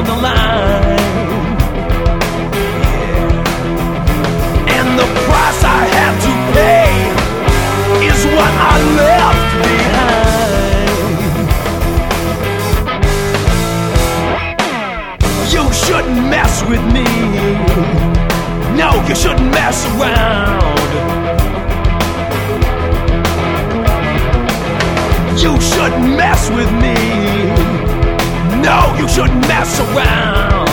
down the line. Yeah. And the price I had to pay is what I left behind. You shouldn't mess with me. No, you shouldn't mess around. You shouldn't mess with me. No, you shouldn't mess around.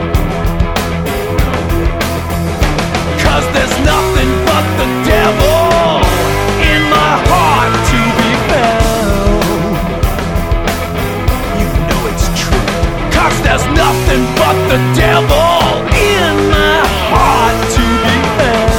'Cause there's nothing but the devil in my heart to be found. You know it's true. 'Cause there's nothing but the devil in my heart to be found.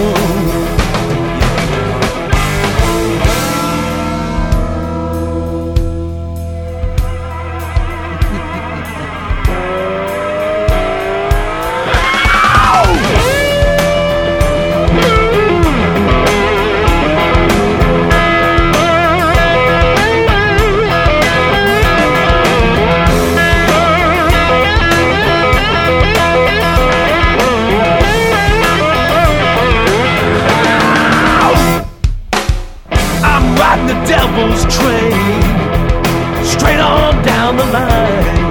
The devil's train, straight on down the line.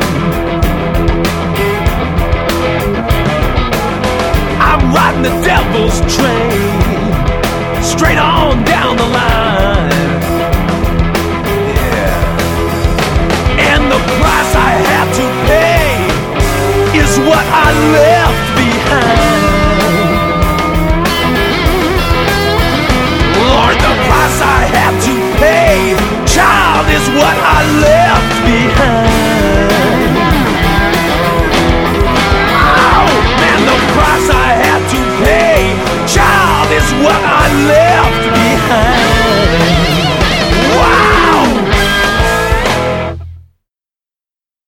I'm riding the devil's train, straight on down the line. Yeah. And the price I had to pay is what I left